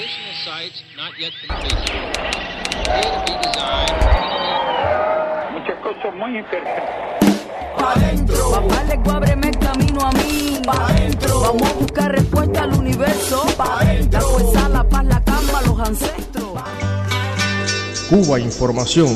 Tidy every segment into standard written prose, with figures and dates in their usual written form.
Additional sites not yet completed. Appear to be designed. Muchas cosas muy interesantes. Pa' dentro. Papá, le ábreme el camino a mí. Pa' dentro. Vamos a buscar respuesta al universo. Pa' dentro. La fuerza, la paz, la calma, los ancestros. Cuba Información.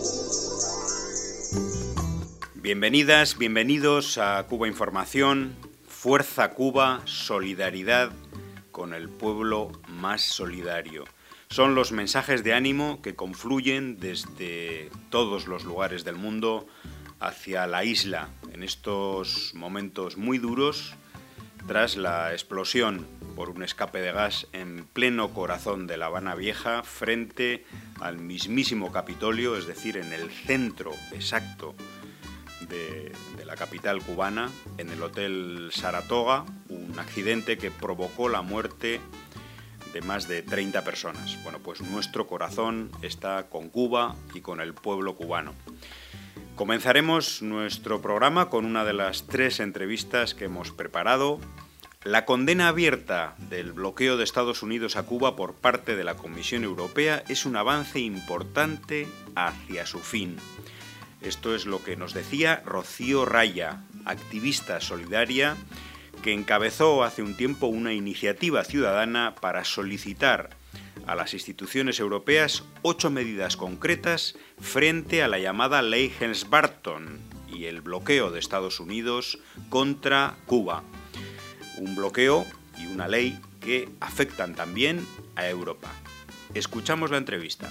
Bienvenidas, bienvenidos a Cuba Información. Fuerza Cuba, solidaridad con el pueblo más solidario. Son los mensajes de ánimo que confluyen desde todos los lugares del mundo hacia la isla en estos momentos muy duros tras la explosión por un escape de gas en pleno corazón de La Habana Vieja frente al mismísimo Capitolio, es decir, en el centro exacto de la capital cubana, en el Hotel Saratoga, un accidente que provocó la muerte de más de 30 personas. Bueno, pues nuestro corazón está con Cuba y con el pueblo cubano. Comenzaremos nuestro programa con una de las 3 entrevistas que hemos preparado. La condena abierta del bloqueo de Estados Unidos a Cuba por parte de la Comisión Europea es un avance importante hacia su fin. Esto es lo que nos decía Rocío Raya, activista solidaria, que encabezó hace un tiempo una iniciativa ciudadana para solicitar a las instituciones europeas 8 medidas concretas frente a la llamada Ley Helms-Burton y el bloqueo de Estados Unidos contra Cuba. Un bloqueo y una ley que afectan también a Europa. Escuchamos la entrevista.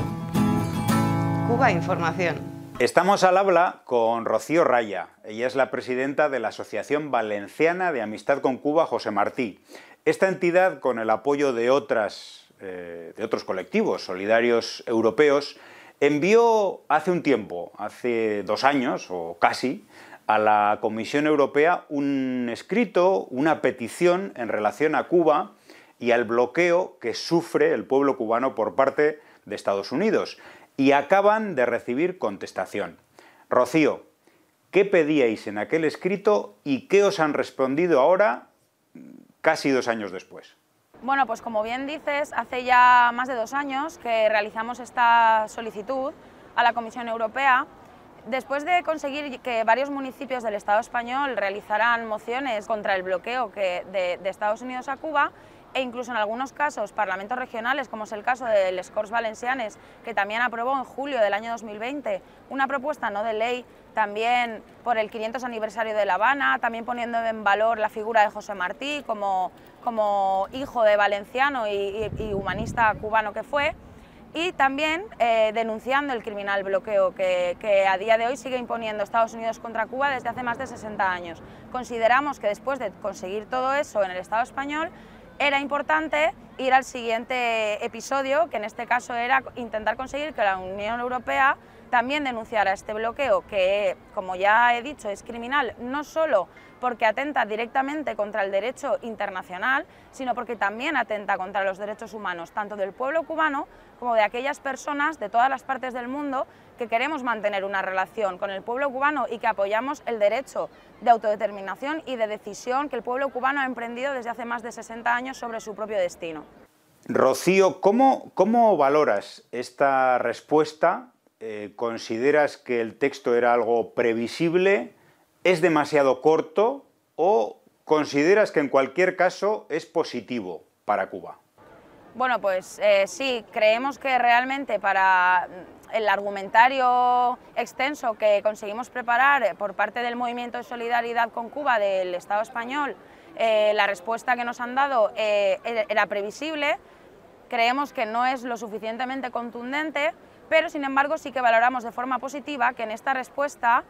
Cuba Información. Estamos al habla con Rocío Raya. Ella es la presidenta de la Asociación Valenciana de Amistad con Cuba, José Martí. Esta entidad, con el apoyo de otros colectivos solidarios europeos, envió hace un tiempo, hace 2 años o casi, a la Comisión Europea un escrito, una petición en relación a Cuba y al bloqueo que sufre el pueblo cubano por parte de Estados Unidos. Y acaban de recibir contestación. Rocío, ¿qué pedíais en aquel escrito y qué os han respondido ahora, casi 2 años después? Bueno, pues como bien dices, hace ya más de 2 años que realizamos esta solicitud a la Comisión Europea, después de conseguir que varios municipios del Estado español realizaran mociones contra el bloqueo de Estados Unidos a Cuba, e incluso en algunos casos parlamentos regionales, como es el caso de les Corts Valencianes, que también aprobó en julio del año 2020 una propuesta no de ley también por el 500 aniversario de La Habana, también poniendo en valor la figura de José Martí como hijo de valenciano y humanista cubano que fue, y también denunciando el criminal bloqueo que a día de hoy sigue imponiendo Estados Unidos contra Cuba desde hace más de 60 años. Consideramos que después de conseguir todo eso en el Estado español, era importante ir al siguiente episodio, que en este caso era intentar conseguir que la Unión Europea también denunciara este bloqueo, que, como ya he dicho, es criminal, no solo porque atenta directamente contra el derecho internacional, sino porque también atenta contra los derechos humanos, tanto del pueblo cubano como de aquellas personas de todas las partes del mundo que queremos mantener una relación con el pueblo cubano y que apoyamos el derecho de autodeterminación y de decisión que el pueblo cubano ha emprendido desde hace más de 60 años sobre su propio destino. Rocío, ¿cómo valoras esta respuesta? ¿Consideras que el texto era algo previsible? ¿Es demasiado corto? ¿O consideras que en cualquier caso es positivo para Cuba? Bueno, pues sí, creemos que realmente para el argumentario extenso que conseguimos preparar por parte del Movimiento de Solidaridad con Cuba del Estado español, la respuesta que nos han dado era previsible. Creemos que no es lo suficientemente contundente, pero sin embargo sí que valoramos de forma positiva que en esta respuesta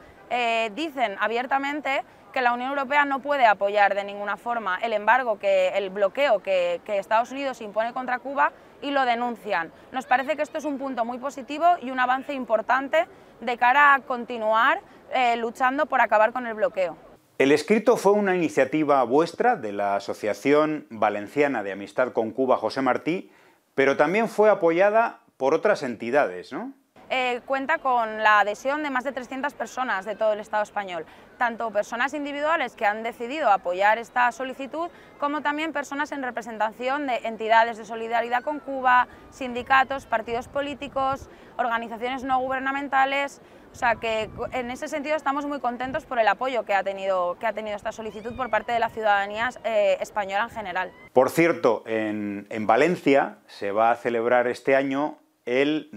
dicen abiertamente que la Unión Europea no puede apoyar de ninguna forma el embargo, el bloqueo que Estados Unidos impone contra Cuba, y lo denuncian. Nos parece que esto es un punto muy positivo y un avance importante de cara a continuar luchando por acabar con el bloqueo. El escrito fue una iniciativa vuestra, de la Asociación Valenciana de Amistad con Cuba, José Martí, pero también fue apoyada por otras entidades, ¿no? cuenta con la adhesión de más de 300 personas de todo el Estado español, tanto personas individuales que han decidido apoyar esta solicitud, como también personas en representación de entidades de solidaridad con Cuba, sindicatos, partidos políticos, organizaciones no gubernamentales. O sea que en ese sentido estamos muy contentos por el apoyo que ha tenido esta solicitud por parte de la ciudadanía española en general. Por cierto, en Valencia se va a celebrar este año el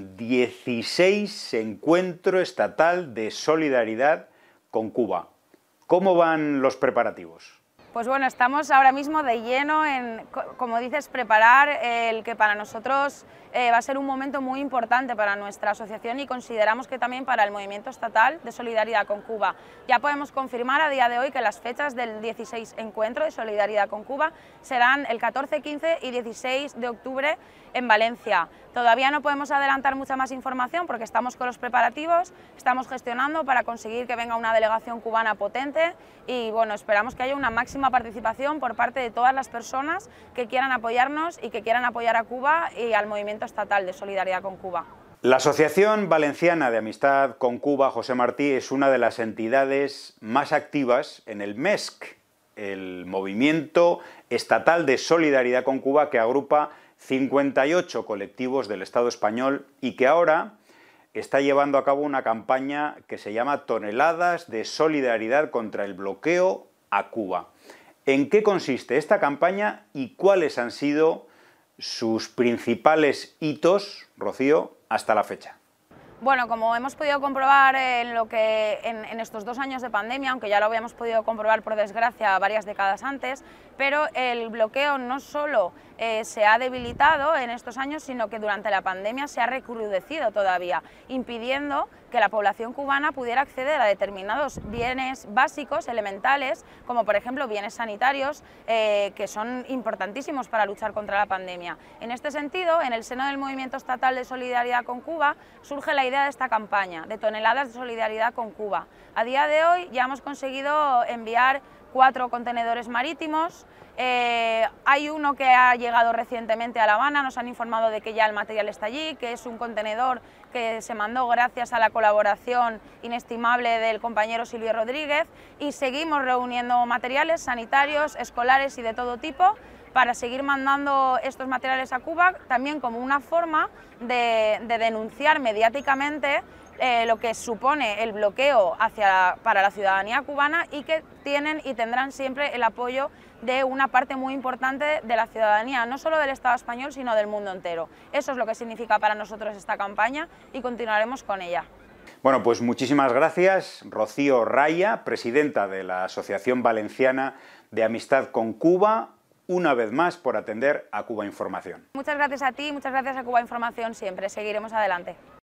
16 Encuentro Estatal de Solidaridad con Cuba. ¿Cómo van los preparativos? Pues bueno, estamos ahora mismo de lleno en, como dices, preparar el que para nosotros va a ser un momento muy importante para nuestra asociación y consideramos que también para el Movimiento Estatal de Solidaridad con Cuba. Ya podemos confirmar a día de hoy que las fechas del 16 Encuentro de Solidaridad con Cuba serán el 14, 15 y 16 de octubre en Valencia. Todavía no podemos adelantar mucha más información porque estamos con los preparativos, estamos gestionando para conseguir que venga una delegación cubana potente y bueno, esperamos que haya una máxima participación por parte de todas las personas que quieran apoyarnos y que quieran apoyar a Cuba y al Movimiento Estatal de Solidaridad con Cuba. La Asociación Valenciana de Amistad con Cuba, José Martí, es una de las entidades más activas en el MESC, el Movimiento Estatal de Solidaridad con Cuba, que agrupa 58 colectivos del Estado español y que ahora está llevando a cabo una campaña que se llama Toneladas de Solidaridad contra el Bloqueo a Cuba. ¿En qué consiste esta campaña y cuáles han sido sus principales hitos, Rocío, hasta la fecha? Bueno, como hemos podido comprobar en estos 2 años de pandemia, aunque ya lo habíamos podido comprobar por desgracia varias décadas antes, pero el bloqueo no solo se ha debilitado en estos años, sino que durante la pandemia se ha recrudecido todavía, impidiendo que la población cubana pudiera acceder a determinados bienes básicos, elementales, como por ejemplo bienes sanitarios, que son importantísimos para luchar contra la pandemia. En este sentido, en el seno del Movimiento Estatal de Solidaridad con Cuba, surge la idea de esta campaña, de Toneladas de Solidaridad con Cuba. A día de hoy ya hemos conseguido enviar 4 contenedores marítimos. Hay uno que ha llegado recientemente a La Habana, nos han informado de que ya el material está allí, que es un contenedor que se mandó gracias a la colaboración inestimable del compañero Silvio Rodríguez, y seguimos reuniendo materiales sanitarios, escolares y de todo tipo para seguir mandando estos materiales a Cuba, también como una forma de denunciar mediáticamente lo que supone el bloqueo para la ciudadanía cubana, y que tienen y tendrán siempre el apoyo de una parte muy importante de la ciudadanía, no solo del Estado español, sino del mundo entero. Eso es lo que significa para nosotros esta campaña y continuaremos con ella. Bueno, pues muchísimas gracias, Rocío Raya, presidenta de la Asociación Valenciana de Amistad con Cuba, una vez más por atender a Cuba Información. Muchas gracias a ti, muchas gracias a Cuba Información siempre. Seguiremos adelante.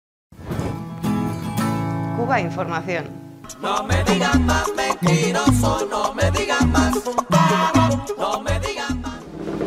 Cuba Información. No me digan más mentiroso, no me digan más, no me digan más.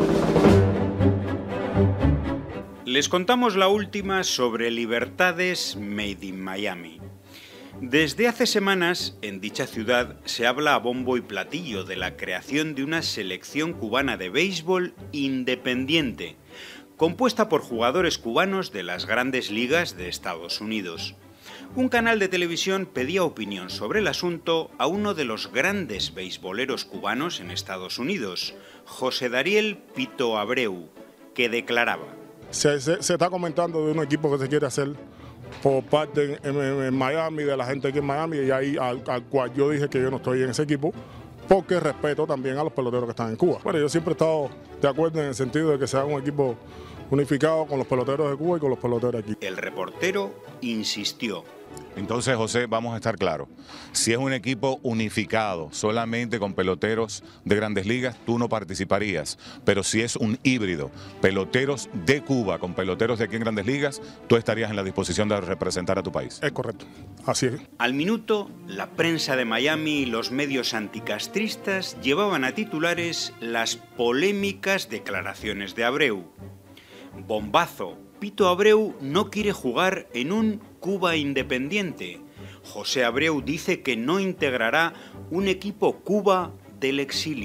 Les contamos la última sobre Libertades Made in Miami. Desde hace semanas, en dicha ciudad se habla a bombo y platillo de la creación de una selección cubana de béisbol independiente, compuesta por jugadores cubanos de las grandes ligas de Estados Unidos. Un canal de televisión pedía opinión sobre el asunto a uno de los grandes beisboleros cubanos en Estados Unidos, José Dariel Pito Abreu, que declaraba: Se está comentando de un equipo que se quiere hacer por parte en Miami, de la gente aquí en Miami, y ahí al cual yo dije que yo no estoy en ese equipo, porque respeto también a los peloteros que están en Cuba. Bueno, yo siempre he estado de acuerdo en el sentido de que sea un equipo unificado con los peloteros de Cuba y con los peloteros aquí. El reportero insistió: Entonces, José, vamos a estar claros. Si es un equipo unificado, solamente con peloteros de grandes ligas, tú no participarías. Pero si es un híbrido, peloteros de Cuba con peloteros de aquí en grandes ligas, tú estarías en la disposición de representar a tu país. Es correcto, así es. Al minuto, la prensa de Miami y los medios anticastristas llevaban a titulares las polémicas declaraciones de Abreu. Bombazo: Pito Abreu no quiere jugar en un Cuba independiente. José Abreu dice que no integrará un equipo Cuba del exilio.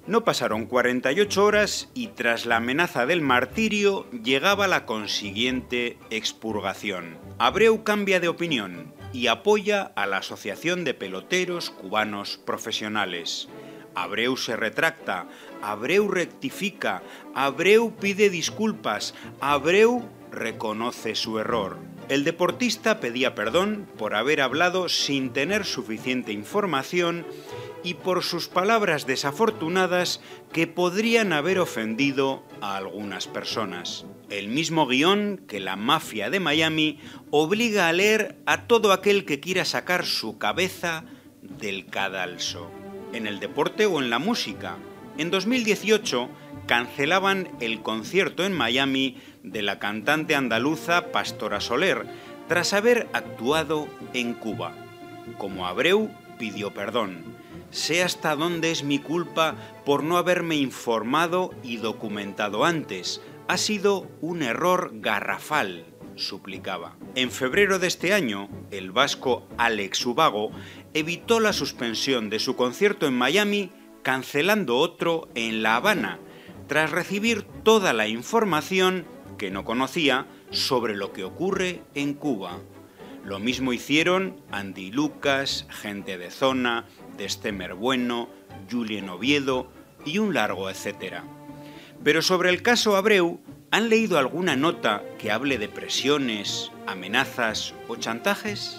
No pasaron 48 horas y tras la amenaza del martirio llegaba la consiguiente expurgación. Abreu cambia de opinión y apoya a la Asociación de Peloteros Cubanos Profesionales. Abreu se retracta, Abreu rectifica, Abreu pide disculpas, Abreu reconoce su error. El deportista pedía perdón por haber hablado sin tener suficiente información y por sus palabras desafortunadas que podrían haber ofendido a algunas personas. El mismo guión que la mafia de Miami obliga a leer a todo aquel que quiera sacar su cabeza del cadalso. En el deporte o en la música. En 2018 cancelaban el concierto en Miami de la cantante andaluza Pastora Soler tras haber actuado en Cuba. Como Abreu pidió perdón. Sé hasta dónde es mi culpa por no haberme informado y documentado antes. Ha sido un error garrafal, suplicaba. En febrero de este año, el vasco Alex Ubago evitó la suspensión de su concierto en Miami, cancelando otro en La Habana, tras recibir toda la información que no conocía sobre lo que ocurre en Cuba. Lo mismo hicieron Andy Lucas, Gente de Zona, Destemer Bueno, Julien Oviedo y un largo etcétera. Pero sobre el caso Abreu, ¿han leído alguna nota que hable de presiones, amenazas o chantajes?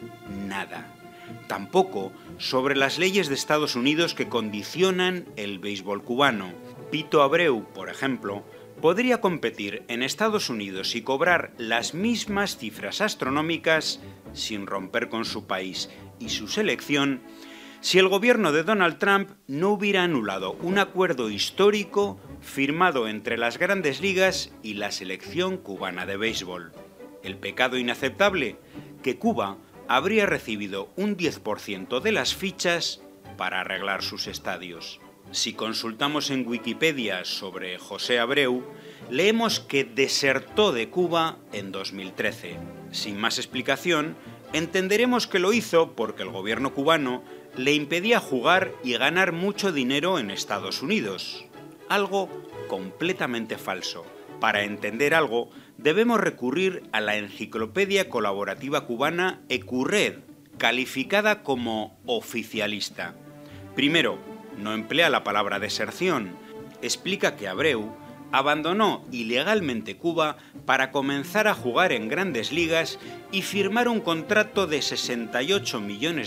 Nada. Tampoco sobre las leyes de Estados Unidos que condicionan el béisbol cubano. Pito Abreu, por ejemplo, podría competir en Estados Unidos y cobrar las mismas cifras astronómicas sin romper con su país y su selección si el gobierno de Donald Trump no hubiera anulado un acuerdo histórico firmado entre las Grandes Ligas y la selección cubana de béisbol. El pecado inaceptable, que Cuba habría recibido un 10% de las fichas para arreglar sus estadios. Si consultamos en Wikipedia sobre José Abreu, leemos que desertó de Cuba en 2013. Sin más explicación, entenderemos que lo hizo porque el gobierno cubano le impedía jugar y ganar mucho dinero en Estados Unidos. Algo completamente falso. Para entender algo, debemos recurrir a la enciclopedia colaborativa cubana Ecurred, calificada como oficialista. Primero, no emplea la palabra deserción. Explica que Abreu abandonó ilegalmente Cuba para comenzar a jugar en Grandes Ligas y firmar un contrato de $68 millones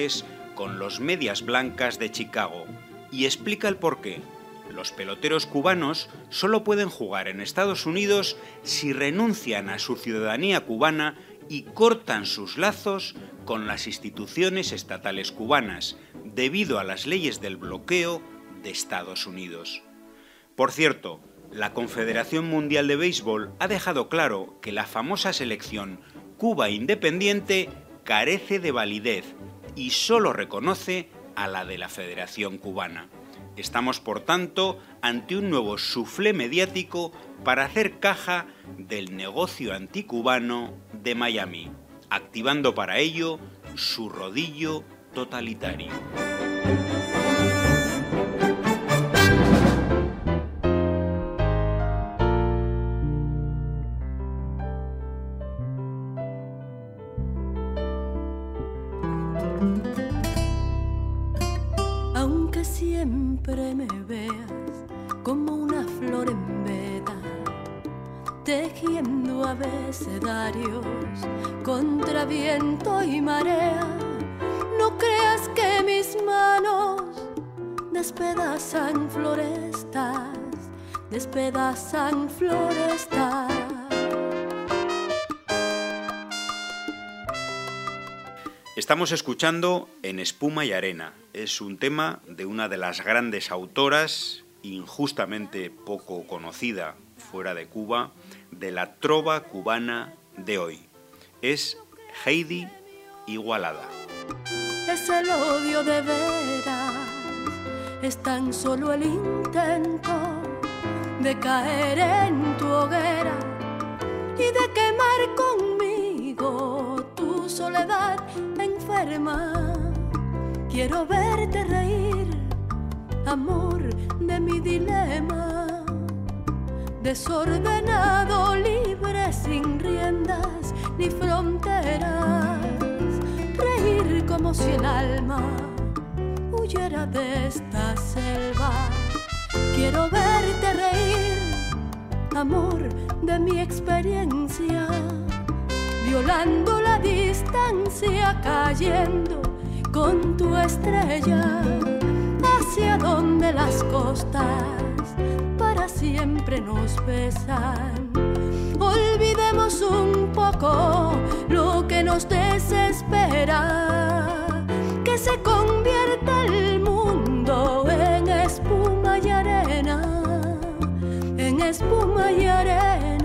con los Medias Blancas de Chicago. Y explica el porqué. Los peloteros cubanos solo pueden jugar en Estados Unidos si renuncian a su ciudadanía cubana y cortan sus lazos con las instituciones estatales cubanas, debido a las leyes del bloqueo de Estados Unidos. Por cierto, la Confederación Mundial de Béisbol ha dejado claro que la famosa selección Cuba Independiente carece de validez y solo reconoce a la de la Federación Cubana. Estamos, por tanto, ante un nuevo suflé mediático para hacer caja del negocio anticubano de Miami, activando para ello su rodillo totalitario. Aunque siempre me veas como una flor en veda, tejiendo abecedarios contra viento y marea, no creas que mis manos despedazan florestas, despedazan florestas. Estamos escuchando En espuma y arena. Es un tema de una de las grandes autoras, injustamente poco conocida fuera de Cuba, de la trova cubana de hoy. Es Heidi Igualada. Es el odio de veras, es tan solo el intento de caer en tu hoguera y de quemar conmigo tu soledad enferma. Quiero verte reír amor de mi dilema, desordenado, libre, sin riendas ni fronteras, reír como si el alma huyera de esta selva. Quiero verte reír, amor de mi experiencia, violando la distancia, cayendo con tu estrella, hacia donde las costas para siempre nos besan. Olvidemos un poco lo que nos desespera, que se convierta el mundo en espuma y arena, en espuma y arena.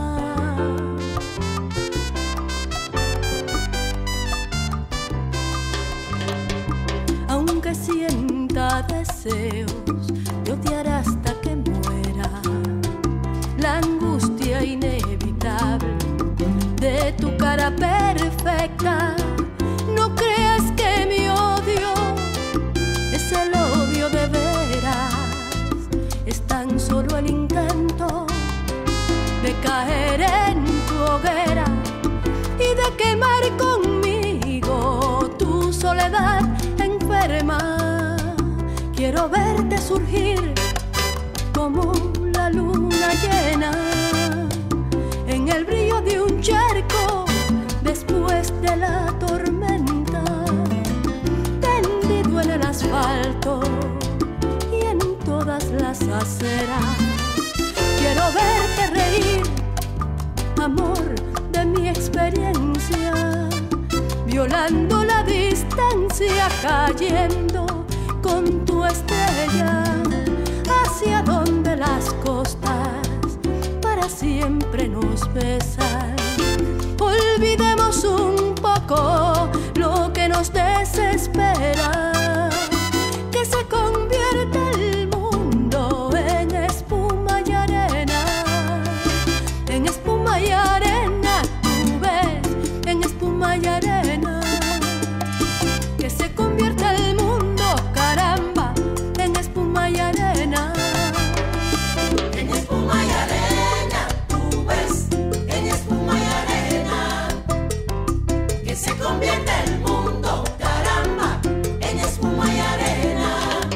Aunque sienta deseos de odiar hasta que muera, la angustia inevitable de tu cara perfecta, no creas que mi odio es el odio de veras, es tan solo el intento de caer en tu hoguera y de quemar conmigo tu soledad enferma. Quiero verte surgir como la luna llena en el brillo de un charco después de la tormenta, tendido en el asfalto y en todas las aceras. Quiero verte reír, amor de mi experiencia, violando la distancia, cayendo con tu estrella, hacia donde las costas para siempre nos besan. Olvidemos un poco lo que nos desespera, que se convierta el mundo en espuma y arena, en espuma y arena, tú ves, en espuma y arena, que se convierta el mundo, caramba, en espuma y arena, en espuma y arena, tú ves, en espuma y arena, que se convierta el mundo, caramba, en espuma y arena.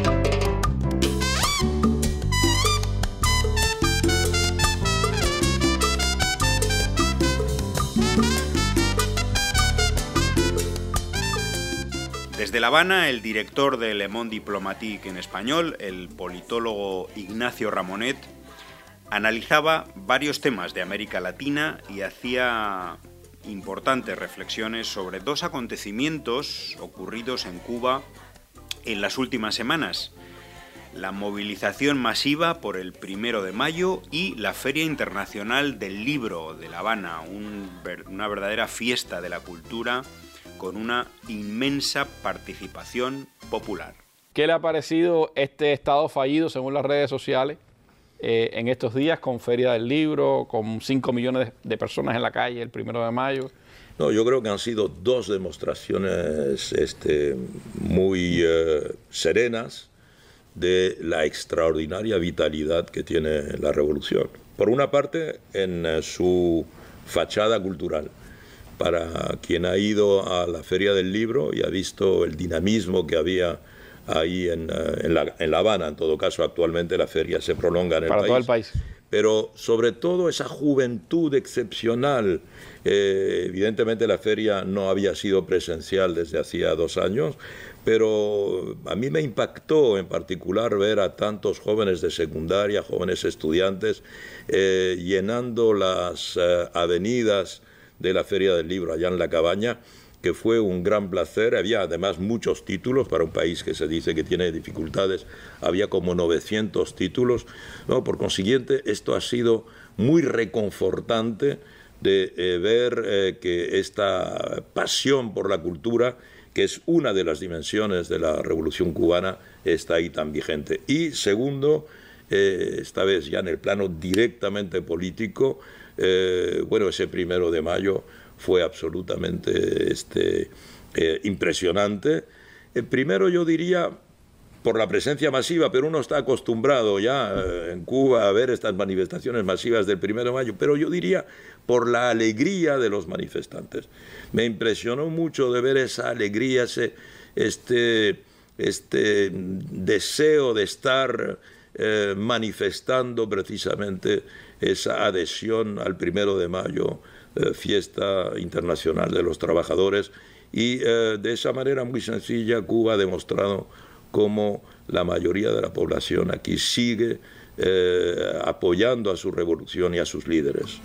Desde La Habana, el director de Le Monde Diplomatique en español, el politólogo Ignacio Ramonet, analizaba varios temas de América Latina y hacía importantes reflexiones sobre dos acontecimientos ocurridos en Cuba en las últimas semanas: la movilización masiva por el 1 de mayo y la Feria Internacional del Libro de La Habana, una verdadera fiesta de la cultura con una inmensa participación popular. ¿Qué le ha parecido este estado fallido, según las redes sociales, en estos días, con Feria del Libro, con 5 millones de personas en la calle el 1 de mayo? No, yo creo que han sido dos demostraciones muy serenas de la extraordinaria vitalidad que tiene la revolución. Por una parte, en su fachada cultural. Para quien ha ido a la Feria del Libro y ha visto el dinamismo que había ahí en La Habana, en todo caso actualmente la feria se prolonga en el país. Para todo el país. Pero sobre todo esa juventud excepcional. Evidentemente la feria no había sido presencial desde hacía 2 años, pero a mí me impactó en particular ver a tantos jóvenes de secundaria, jóvenes estudiantes, llenando las avenidas de la Feria del Libro allá en La Cabaña, que fue un gran placer. Había además muchos títulos para un país que se dice que tiene dificultades, había como 900 títulos, ¿no? Por consiguiente, esto ha sido muy reconfortante de ver que esta pasión por la cultura, que es una de las dimensiones de la Revolución Cubana, está ahí tan vigente. Y segundo, esta vez ya en el plano directamente político, bueno, ese 1 de mayo fue absolutamente impresionante. Primero yo diría por la presencia masiva, pero uno está acostumbrado ya en Cuba a ver estas manifestaciones masivas del 1 de mayo, pero yo diría por la alegría de los manifestantes. Me impresionó mucho de ver esa alegría, este deseo de estar manifestando precisamente esa adhesión al 1 de mayo, fiesta internacional de los trabajadores, y de esa manera muy sencilla Cuba ha demostrado cómo la mayoría de la población aquí sigue apoyando a su revolución y a sus líderes.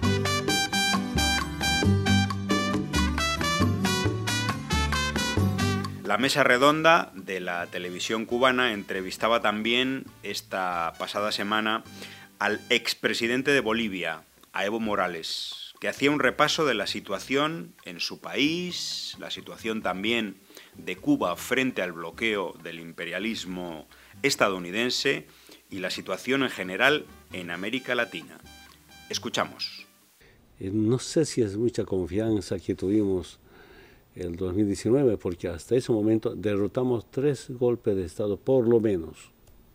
La mesa redonda de la televisión cubana entrevistaba también esta pasada semana al expresidente de Bolivia, a Evo Morales, que hacía un repaso de la situación en su país, la situación también de Cuba frente al bloqueo del imperialismo estadounidense y la situación en general en América Latina. Escuchamos. No sé si es mucha confianza que tuvimos el 2019, porque hasta ese momento derrotamos 3 golpes de Estado, por lo menos.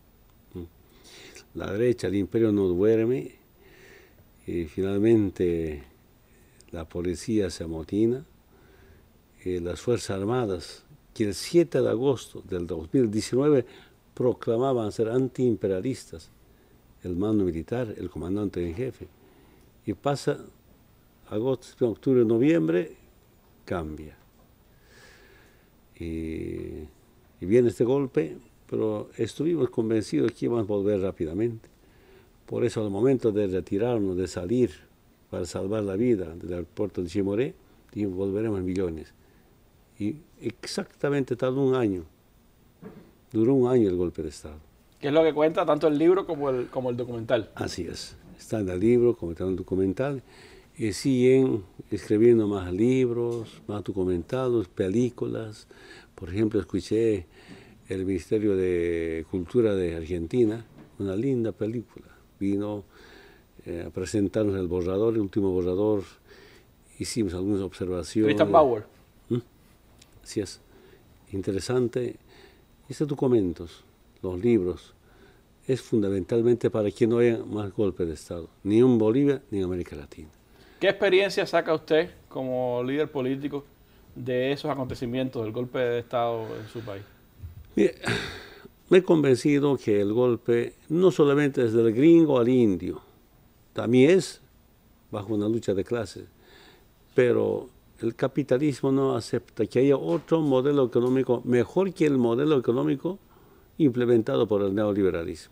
La derecha, el imperio no duerme, y finalmente la policía se amotina, las Fuerzas Armadas, que el 7 de agosto del 2019 proclamaban ser antiimperialistas, el mando militar, el comandante en jefe, y pasa agosto, octubre, noviembre, cambia. Y viene este golpe, pero estuvimos convencidos que íbamos a volver rápidamente. Por eso al momento de retirarnos, de salir para salvar la vida del aeropuerto de Chimoré, dijimos, volveremos en millones. Y exactamente tardó un año, duró un año el golpe de Estado. ¿Qué es lo que cuenta tanto el libro como el documental? Así es, está en el libro como está en el documental. Y siguen escribiendo más libros, más documentados, películas. Por ejemplo, escuché el Ministerio de Cultura de Argentina, una linda película. Vino a presentarnos el borrador, el último borrador. Hicimos algunas observaciones. Christian Bauer. Así es. Interesante. Estos documentos, los libros, es fundamentalmente para que no haya más golpes de Estado, ni en Bolivia ni en América Latina. ¿Qué experiencia saca usted como líder político de esos acontecimientos, del golpe de Estado en su país? Mire, me he convencido que el golpe no solamente es del gringo al indio, también es bajo una lucha de clases, pero el capitalismo no acepta que haya otro modelo económico mejor que el modelo económico implementado por el neoliberalismo.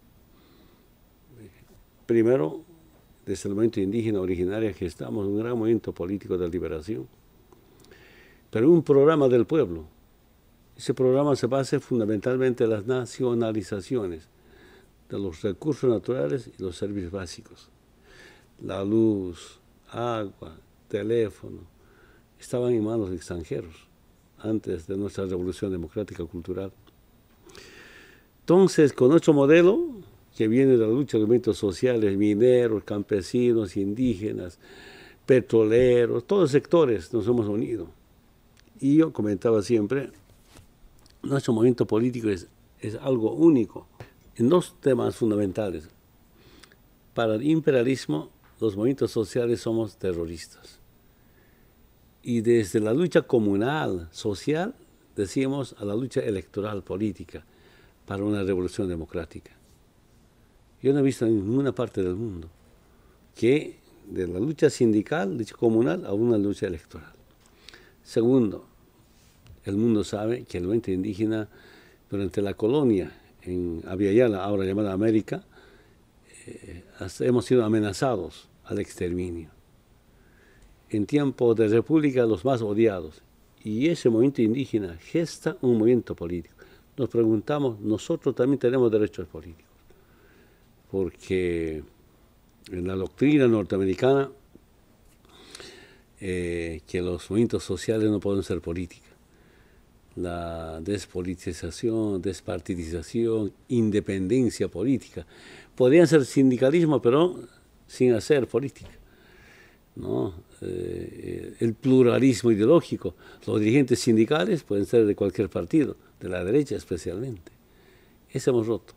Primero, desde el movimiento indígena originario que estamos, un gran movimiento político de liberación, pero un programa del pueblo. Ese programa se basa fundamentalmente en las nacionalizaciones de los recursos naturales y los servicios básicos. La luz, agua, teléfono, estaban en manos de extranjeros antes de nuestra revolución democrática cultural. Entonces, con nuestro modelo, que viene de la lucha de los movimientos sociales, mineros, campesinos, indígenas, petroleros, todos los sectores nos hemos unido. Y yo comentaba siempre, nuestro movimiento político es algo único en 2 temas fundamentales. Para el imperialismo, los movimientos sociales somos terroristas. Y desde la lucha comunal, social, decimos a la lucha electoral, política, para una revolución democrática. Yo no he visto en ninguna parte del mundo que de la lucha sindical, lucha comunal, a una lucha electoral. Segundo, el mundo sabe que el movimiento indígena durante la colonia en Abiyala, ahora llamada América, hemos sido amenazados al exterminio. En tiempos de república, los más odiados. Y ese movimiento indígena gesta un movimiento político. Nos preguntamos, nosotros también tenemos derechos políticos. Porque en la doctrina norteamericana, que los movimientos sociales no pueden ser política. La despolitización, despartidización, independencia política. Podrían ser sindicalismo, pero sin hacer política, ¿no? El pluralismo ideológico. Los dirigentes sindicales pueden ser de cualquier partido, de la derecha especialmente. Ese hemos roto.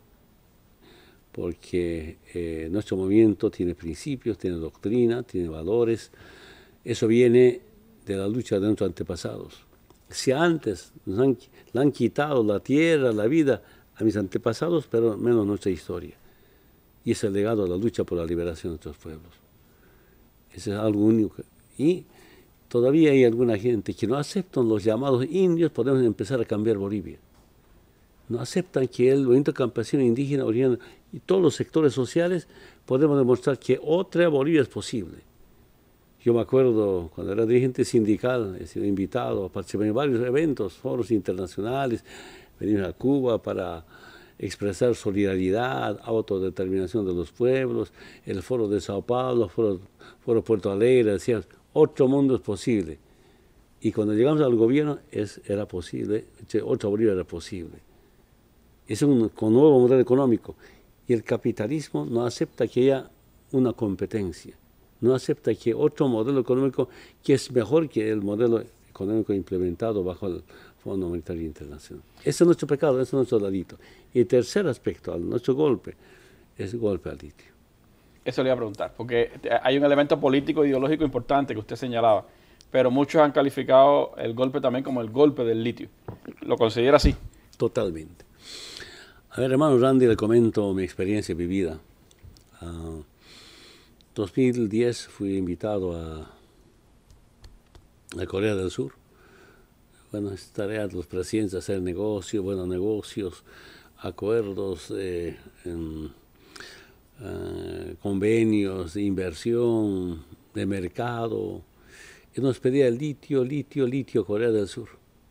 Porque nuestro movimiento tiene principios, tiene doctrina, tiene valores. Eso viene de la lucha de nuestros antepasados. Si antes le han quitado la tierra, la vida a mis antepasados, pero menos nuestra historia. Y es el legado de la lucha por la liberación de nuestros pueblos. Eso es algo único. Y todavía hay alguna gente que no aceptan los llamados indios, podemos empezar a cambiar Bolivia. No aceptan que el movimiento campesino, indígena, oriental y todos los sectores sociales podemos demostrar que otra Bolivia es posible. Yo me acuerdo cuando era dirigente sindical, he sido invitado a participar en varios eventos, foros internacionales, venir a Cuba para expresar solidaridad, autodeterminación de los pueblos, el foro de Sao Paulo, foro Puerto Alegre, decían, otro mundo es posible. Y cuando llegamos al gobierno era posible, otra Bolivia era posible. Es un nuevo modelo económico. Y el capitalismo no acepta que haya una competencia. No acepta que otro modelo económico que es mejor que el modelo económico implementado bajo el Fondo Monetario Internacional. Ese es nuestro pecado, ese es nuestro delito. Y el tercer aspecto, nuestro golpe, es el golpe al litio. Eso le iba a preguntar, porque hay un elemento político e ideológico importante que usted señalaba, pero muchos han calificado el golpe también como el golpe del litio. ¿Lo considera así? Totalmente. A ver, hermano Randy, le comento mi experiencia vivida. 2010 fui invitado a Corea del Sur. Bueno, es tarea de los presidentes hacer negocios, buenos negocios, acuerdos, convenios de inversión, de mercado. Y nos pedía el litio, Corea del Sur.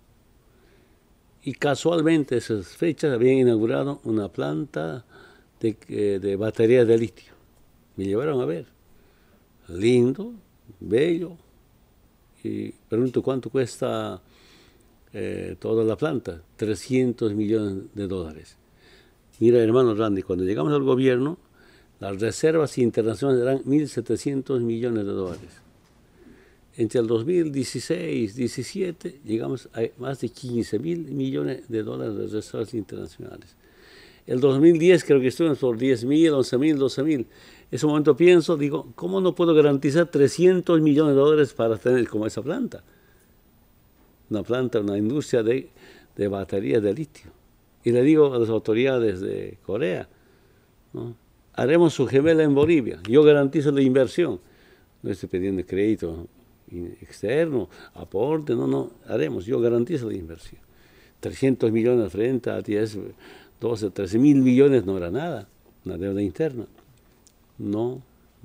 Y casualmente esas fechas habían inaugurado una planta de baterías de litio. Me llevaron a ver. Lindo, bello. Y pregunto cuánto cuesta toda la planta. $300 millones. Mira, hermano Randy, cuando llegamos al gobierno, las reservas internacionales eran $1.700 millones. Entre el 2016 y 2017 llegamos a más de $15.000 millones de reservas internacionales. El 2010 creo que estuvimos por 10.000, 11.000, 12.000. En ese momento pienso, digo, ¿cómo no puedo garantizar $300 millones para tener como esa planta? Una planta, una industria de baterías de litio. Y le digo a las autoridades de Corea, ¿no? Haremos su gemela en Bolivia, yo garantizo la inversión. No estoy pidiendo crédito externo, aporte, no, haremos, yo garantizo la inversión. 300 millones frente a 10, 12, 13.000 millones no era nada, una deuda interna. No.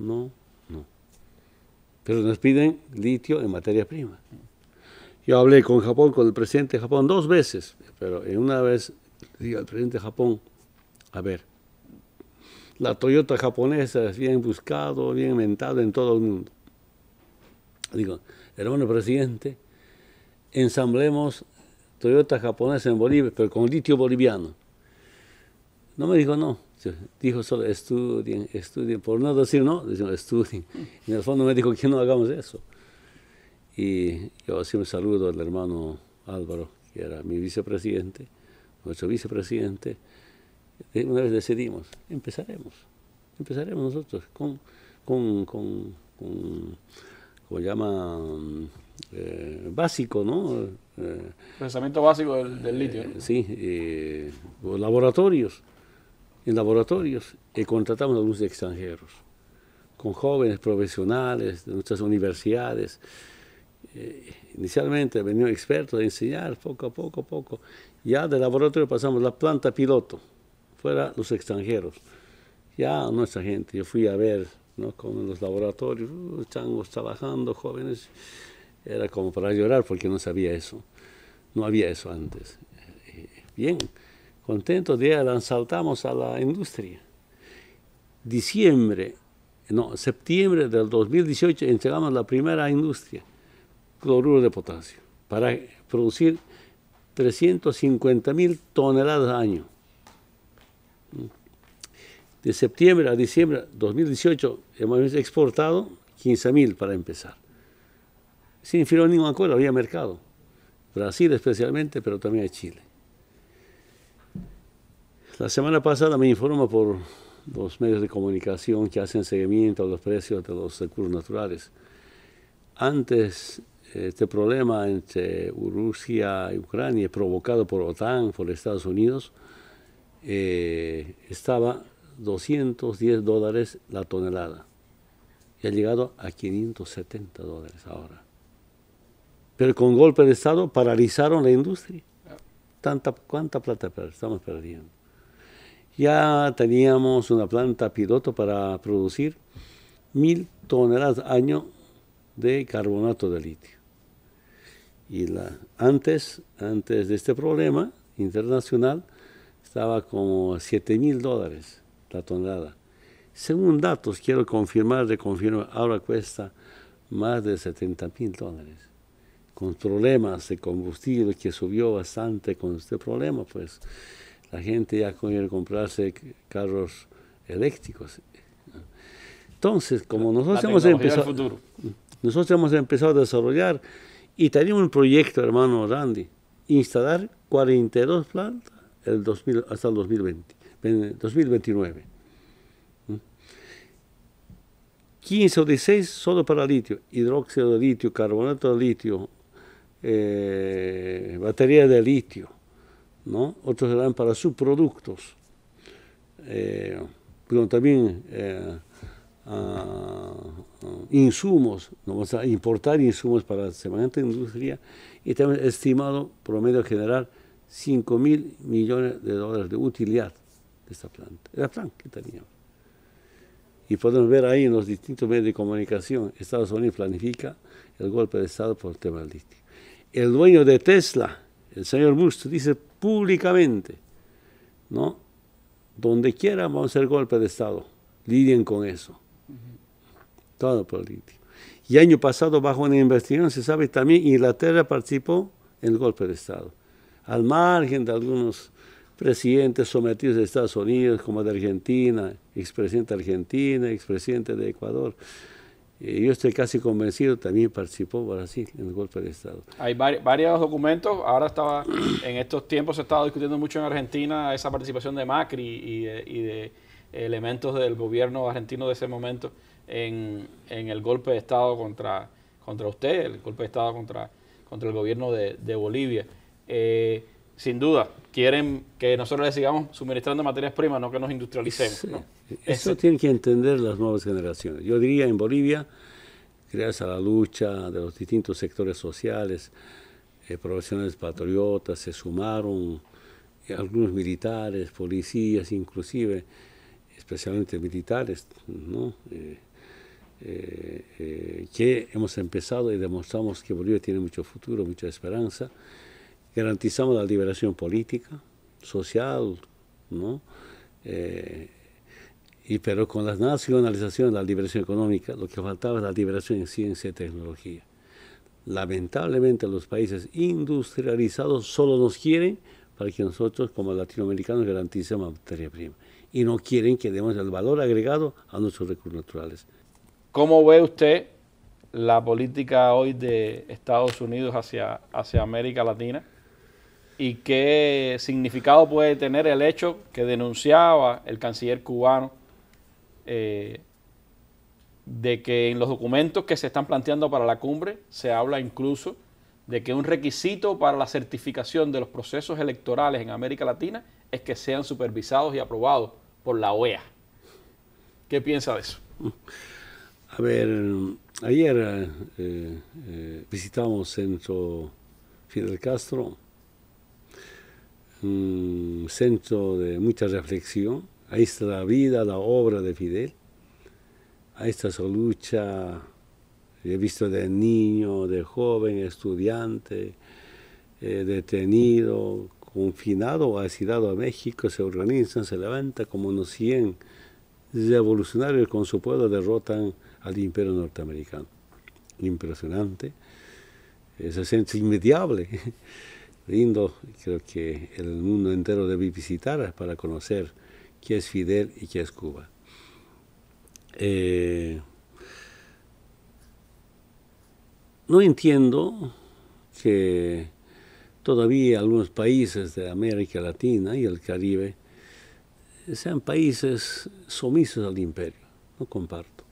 Pero nos piden litio en materia prima. Yo hablé con Japón, con el presidente de Japón 2 veces, pero en una vez digo al presidente de Japón, a ver, la Toyota japonesa es bien buscado, bien inventado en todo el mundo. Digo, hermano presidente, ensamblemos Toyota japonesa en Bolivia, pero con litio boliviano. No me dijo no, dijo solo estudien, por no decir no, dijo estudien. En el fondo me dijo que no hagamos eso. Y yo siempre saludo al hermano Álvaro, que era mi vicepresidente, nuestro vicepresidente. Una vez decidimos, empezaremos nosotros como llama básico, ¿no? Procesamiento básico del litio, ¿no? Sí, laboratorios. En laboratorios contratamos a algunos extranjeros, con jóvenes profesionales de nuestras universidades. Inicialmente venían expertos a enseñar poco a poco. Ya del laboratorio pasamos a la planta piloto, fuera los extranjeros. Ya nuestra gente, yo fui a ver, ¿no? Con los laboratorios, changos trabajando, jóvenes, era como para llorar porque no sabía eso, no había eso antes. Bien, contentos de ahí saltamos a la industria. Septiembre del 2018 entregamos la primera industria, cloruro de potasio, para producir 350.000 toneladas al año. De septiembre a diciembre de 2018 hemos exportado 15.000 para empezar. Sin firmar ningún acuerdo, había mercado. Brasil especialmente, pero también a Chile. La semana pasada me informa por los medios de comunicación que hacen seguimiento a los precios de los recursos naturales. Antes, este problema entre Rusia y Ucrania, provocado por OTAN, por Estados Unidos, estaba $210 la tonelada y ha llegado a $570 ahora. Pero con golpe de Estado paralizaron la industria. ¿Cuánta plata estamos perdiendo? Ya teníamos una planta piloto para producir 1.000 toneladas al año de carbonato de litio. Y antes de este problema internacional estaba como $7.000 la tonelada. Según datos, quiero confirmar, ahora cuesta más de $70.000. Con problemas de combustible que subió bastante con este problema, pues la gente ya quiere comprarse carros eléctricos. Entonces, como nosotros hemos empezado a desarrollar, y teníamos un proyecto, hermano Randy, instalar 42 plantas hasta el 2029. 15 o 16 solo para litio, hidróxido de litio, carbonato de litio, batería de litio, ¿no? Otros serán para subproductos, pero también insumos, vamos a importar insumos para semejante industria, y también estimado promedio general $5.000 millones de utilidad de esta planta, la planta que teníamos. Y podemos ver ahí en los distintos medios de comunicación, Estados Unidos planifica el golpe de Estado por el tema del litio. El dueño de Tesla, el señor Musk, dice públicamente, ¿no? Donde quiera vamos a hacer golpe de Estado, lidien con eso. Todo por el litio. Y año pasado, bajo una investigación, se sabe también Inglaterra participó en el golpe de Estado. Al margen de algunos presidentes sometidos de Estados Unidos, como de Argentina, expresidente de Argentina, expresidente de Ecuador. Yo estoy casi convencido, también participó Brasil en el golpe de Estado. Hay varios documentos. Ahora en estos tiempos se estaba discutiendo mucho en Argentina esa participación de Macri y de elementos del gobierno argentino de ese momento en el golpe de Estado contra usted, el golpe de Estado contra el gobierno de Bolivia. Sin duda, quieren que nosotros les sigamos suministrando materias primas, no que nos industrialicemos. Sí. ¿No? Eso tienen que entender las nuevas generaciones. Yo diría en Bolivia, gracias a la lucha de los distintos sectores sociales, profesionales patriotas, se sumaron algunos militares, policías, inclusive, especialmente militares, ¿no? Que hemos empezado y demostramos que Bolivia tiene mucho futuro, mucha esperanza. Garantizamos la liberación política, social, ¿no? Pero con la nacionalización, la liberación económica, lo que faltaba es la liberación en ciencia y tecnología. Lamentablemente los países industrializados solo nos quieren para que nosotros como latinoamericanos garanticemos materia prima y no quieren que demos el valor agregado a nuestros recursos naturales. ¿Cómo ve usted la política hoy de Estados Unidos hacia América Latina? ¿Y qué significado puede tener el hecho que denunciaba el canciller cubano de que en los documentos que se están planteando para la cumbre se habla incluso de que un requisito para la certificación de los procesos electorales en América Latina es que sean supervisados y aprobados por la OEA? ¿Qué piensa de eso? A ver, ayer visitamos Centro Fidel Castro, un centro de mucha reflexión. Ahí está la vida, la obra de Fidel. Ahí está su lucha. He visto de niño, de joven, estudiante, detenido, confinado o asilado a México. Se organizan, se levantan como unos 100 revolucionarios con su pueblo, derrotan al imperio norteamericano. Impresionante. Se siente inmediable. Lindo, creo que el mundo entero debe visitar para conocer qué es Fidel y qué es Cuba. No entiendo que todavía algunos países de América Latina y el Caribe sean países sumisos al imperio. No comparto.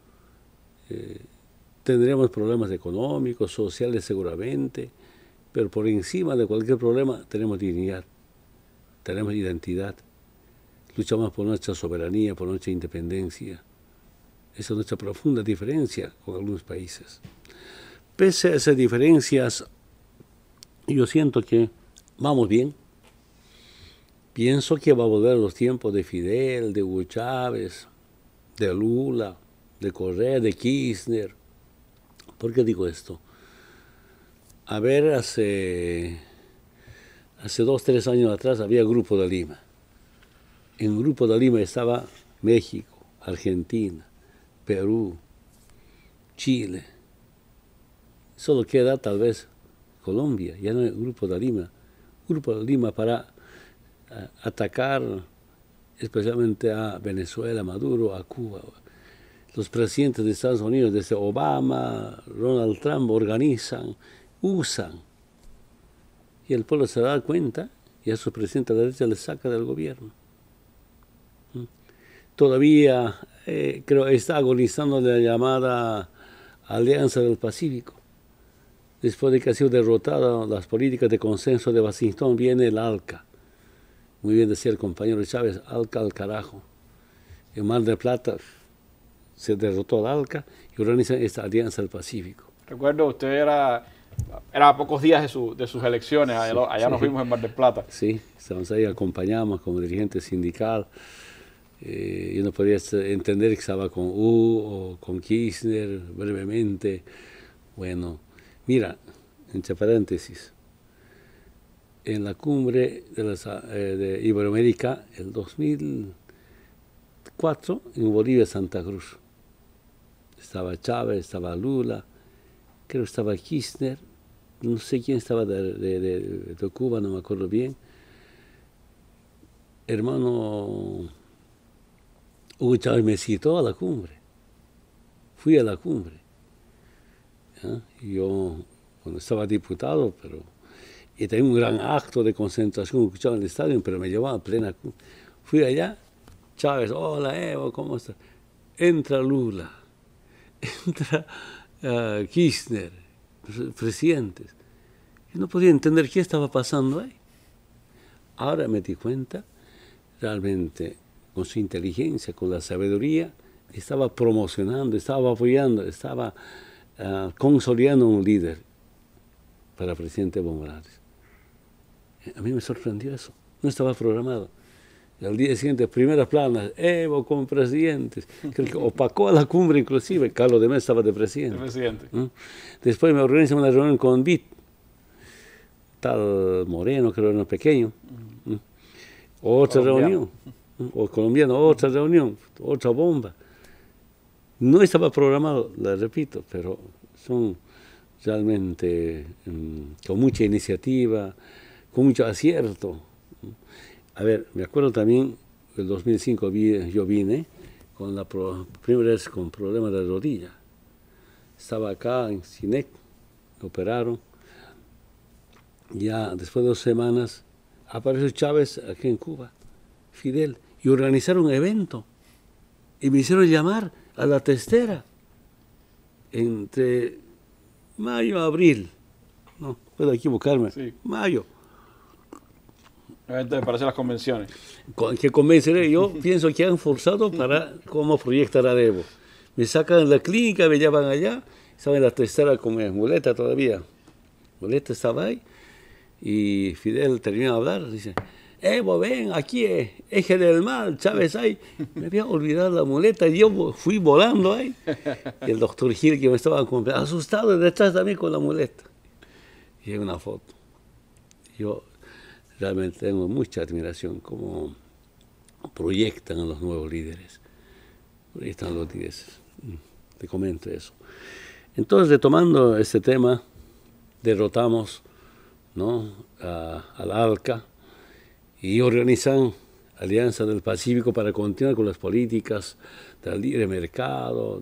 Tendremos problemas económicos, sociales seguramente, pero por encima de cualquier problema tenemos dignidad, tenemos identidad, luchamos por nuestra soberanía, por nuestra independencia. Esa es nuestra profunda diferencia con algunos países. Pese a esas diferencias, yo siento que vamos bien. Pienso que va a volver a los tiempos de Fidel, de Hugo Chávez, de Lula, de Correa, de Kirchner. ¿Por qué digo esto? A ver, hace 2, 3 años atrás había Grupo de Lima. En Grupo de Lima estaba México, Argentina, Perú, Chile. Solo queda tal vez Colombia, ya no hay Grupo de Lima. Grupo de Lima para atacar especialmente a Venezuela, Maduro, a Cuba. Los presidentes de Estados Unidos, desde Obama, Donald Trump, organizan, usan. Y el pueblo se da cuenta y a su presidente de la derecha le saca del gobierno. Todavía creo está agonizando la llamada Alianza del Pacífico. Después de que ha sido derrotada las políticas de consenso de Washington, viene el ALCA. Muy bien decía el compañero Chávez, ALCA al carajo. En Mar del Plata se derrotó al ALCA y organizan esta Alianza del Pacífico. Recuerdo, usted era a pocos días de sus elecciones, allá nos vimos en Mar del Plata. Sí, estamos ahí, acompañamos como dirigente sindical. Yo no podía entender que estaba con o con Kirchner brevemente. Bueno, mira, entre paréntesis, en la cumbre de Iberoamérica, el 2004, en Bolivia, Santa Cruz, estaba Chávez, estaba Lula, creo que estaba Kirchner, no sé quién estaba de Cuba, no me acuerdo bien. Hermano Hugo Chávez me citó a la cumbre. Fui a la cumbre. ¿Ya? Yo, cuando estaba diputado, y tenía un gran acto de concentración escuchado en el estadio, pero me llevaba a plena cumbre. Fui allá, Chávez, hola Evo, ¿cómo estás? Entra Lula, entra Kirchner, presidentes. Yo no podía entender qué estaba pasando ahí. Ahora me di cuenta, realmente, con su inteligencia, con la sabiduría, estaba promocionando, estaba apoyando, estaba consolidando un líder para el presidente Evo Morales. A mí me sorprendió eso, no estaba programado. Y al día siguiente, primeras planas, Evo como presidente. Creo que opacó a la cumbre inclusive, Carlos de Mesa estaba de presidente. Después me organizan una reunión con BIT, tal Moreno, creo que era pequeño. Otra reunión. O colombiano, otra reunión, otra bomba. No estaba programado, la repito, pero son realmente con mucha iniciativa, con mucho acierto. A ver, me acuerdo también, en el 2005 yo vine con la primera vez con problemas de rodilla. Estaba acá en Cinec, me operaron. Ya después de 2 semanas apareció Chávez aquí en Cuba, Fidel, y organizaron un evento. Y me hicieron llamar a la testera entre mayo y abril. No, puedo equivocarme. Sí. Mayo. Evento me parece las convenciones. ¿Qué convenceré? Yo pienso que han forzado para cómo proyectar a Evo. Me sacan de la clínica, me llevan allá, estaba en la testera con muleta todavía. Muleta estaba ahí y Fidel terminó de hablar, dice, Evo, ven, aquí es Eje del Mal, Chávez ahí. Me había olvidado la muleta y yo fui volando ahí. Y el doctor Gil, que me estaba acompañando, asustado detrás de mí con la muleta. Y hay una foto. Yo realmente tengo mucha admiración cómo proyectan a los nuevos líderes. Proyectan a los líderes. Te comento eso. Entonces, retomando este tema, derrotamos, ¿no?, al ALCA, y organizan Alianza del Pacífico para continuar con las políticas del libre mercado,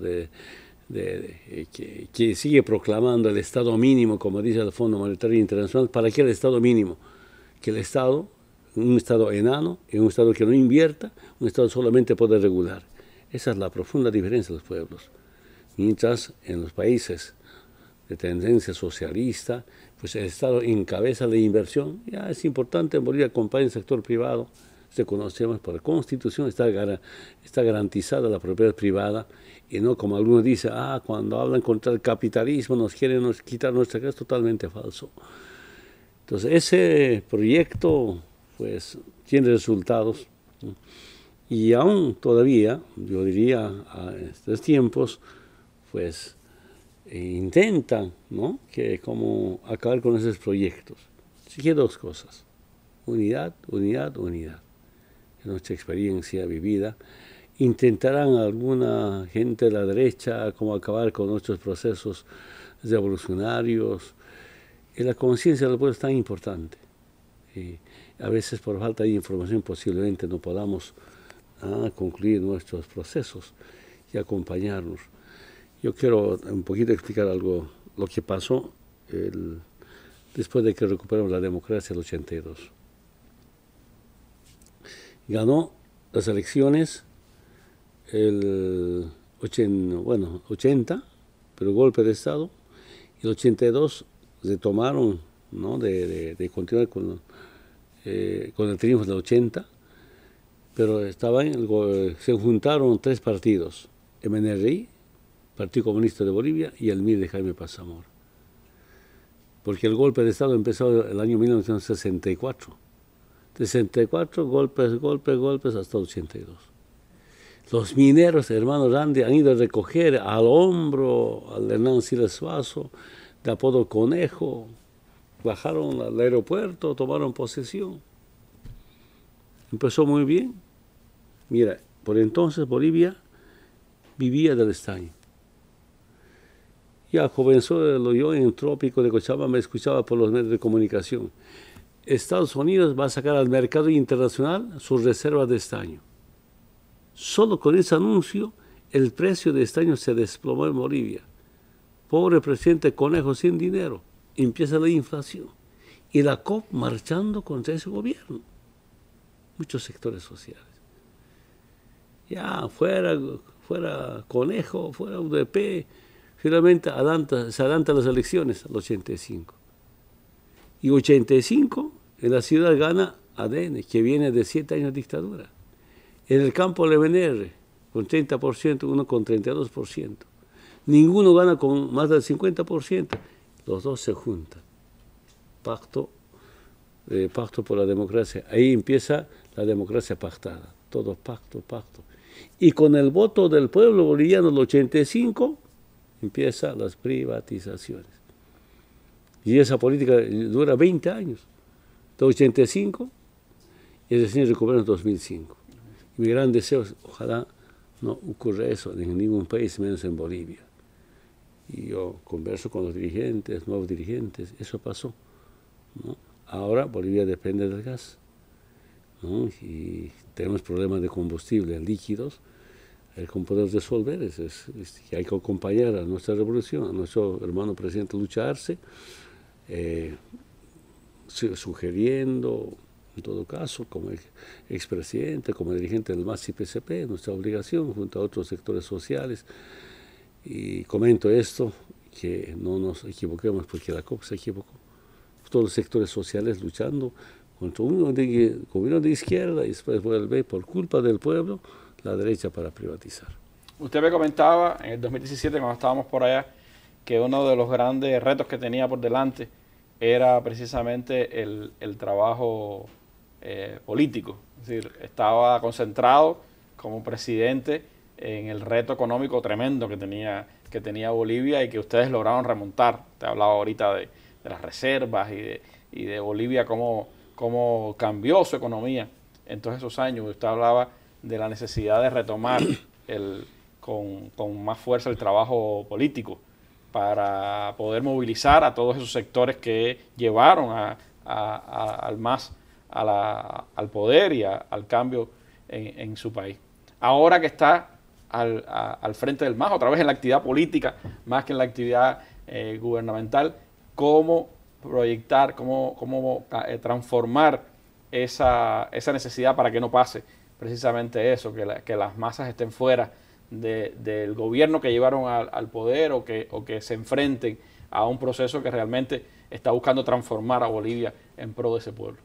que sigue proclamando el Estado mínimo, como dice el Fondo Monetario Internacional. ¿Para qué el Estado mínimo? Que el Estado un Estado enano, en un Estado que no invierta, un Estado solamente puede regular. Esa es la profunda diferencia de los pueblos. Mientras en los países de tendencia socialista, pues el Estado encabeza la inversión. Ya es importante en Bolivia acompañar el sector privado. Reconocemos por la Constitución está garantizada la propiedad privada y no como algunos dicen, cuando hablan contra el capitalismo nos quieren quitar nuestra casa, es totalmente falso. Entonces ese proyecto pues tiene resultados, ¿no? Y aún todavía, yo diría, a estos tiempos, pues intentan, ¿no?, que como acabar con esos proyectos. Así que dos cosas: unidad, unidad, unidad. En nuestra experiencia vivida, intentarán alguna gente de la derecha como acabar con nuestros procesos revolucionarios. Y la conciencia del pueblo es tan importante. Y a veces por falta de información posiblemente no podamos concluir nuestros procesos y acompañarnos. Yo quiero un poquito explicar algo, lo que pasó después de que recuperamos la democracia en el 82. Ganó las elecciones el 80, pero golpe de Estado, y el 82 retomaron, ¿no?, de continuar con el triunfo del 80, pero se juntaron tres partidos: MNRI, Partido Comunista de Bolivia, y el MIR de Jaime Paz Zamora. Porque el golpe de Estado empezó el año 1964. 64, golpes hasta 82. Los mineros, hermanos Randy, han ido a recoger al hombro al Hernán Siles Suazo, de apodo Conejo, bajaron al aeropuerto, tomaron posesión. Empezó muy bien. Mira, por entonces Bolivia vivía del estaño. Ya comenzó yo en el trópico de Cochabamba, me escuchaba por los medios de comunicación. Estados Unidos va a sacar al mercado internacional sus reservas de estaño. Solo con ese anuncio, el precio de estaño se desplomó en Bolivia. Pobre presidente Conejo sin dinero. Empieza la inflación. Y la COP marchando contra ese gobierno. Muchos sectores sociales. Ya, fuera Conejo, fuera UDP. Finalmente se adelantan las elecciones al 85. Y 85, en la ciudad gana ADN, que viene de 7 años de dictadura. En el campo el MNR, con 30%, uno con 32%. Ninguno gana con más del 50%. Los dos se juntan. Pacto por la democracia. Ahí empieza la democracia pactada. Todo pacto. Y con el voto del pueblo boliviano del 85, empiezan las privatizaciones. Y esa política dura 20 años, de 85, y recién recupera en 2005. Y mi gran deseo es, ojalá no ocurra eso en ningún país, menos en Bolivia. Y yo converso con los dirigentes, nuevos dirigentes, eso pasó, ¿no? Ahora Bolivia depende del gas, ¿no? Y tenemos problemas de combustible, líquidos. ¿Cómo podemos resolver? Que hay que acompañar a nuestra revolución, a nuestro hermano presidente Lucha Arce, sugiriendo, en todo caso, como expresidente, como dirigente del MAS y PCP, nuestra obligación junto a otros sectores sociales. Y comento esto, que no nos equivoquemos, porque la COP se equivocó. Todos los sectores sociales luchando contra un gobierno de izquierda y después vuelve, por culpa del pueblo, la derecha para privatizar. Usted me comentaba en el 2017, cuando estábamos por allá, que uno de los grandes retos que tenía por delante era precisamente el trabajo político. Es decir, estaba concentrado como presidente en el reto económico tremendo que tenía Bolivia y que ustedes lograron remontar. Usted hablaba ahorita de las reservas y de Bolivia, cómo cambió su economía en todos esos años. Usted hablaba de la necesidad de retomar con más fuerza el trabajo político para poder movilizar a todos esos sectores que llevaron al MAS al poder y al cambio en su país. Ahora que está al frente del MAS, otra vez en la actividad política, más que en la actividad gubernamental, cómo proyectar, cómo transformar esa necesidad para que no pase precisamente eso, que las masas estén fuera del gobierno que llevaron al poder o que se enfrenten a un proceso que realmente está buscando transformar a Bolivia en pro de ese pueblo?